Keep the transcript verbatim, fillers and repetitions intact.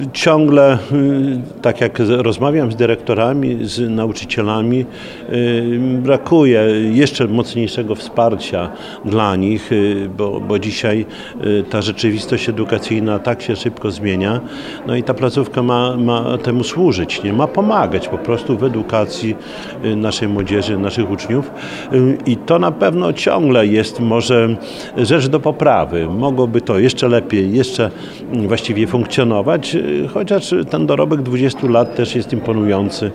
Ciągle, tak jak rozmawiam z dyrektorami, z nauczycielami, brakuje jeszcze mocniejszego wsparcia dla nich, bo, bo dzisiaj ta rzeczywistość edukacyjna tak się szybko zmienia. No i ta placówka ma, ma temu służyć, nie? Ma pomagać po prostu w edukacji naszej młodzieży, naszych uczniów. I to na pewno ciągle jest może rzecz do poprawy. Mogłoby to jeszcze lepiej, jeszcze właściwie funkcjonować, chociaż ten dorobek dwudziestu lat też jest imponujący.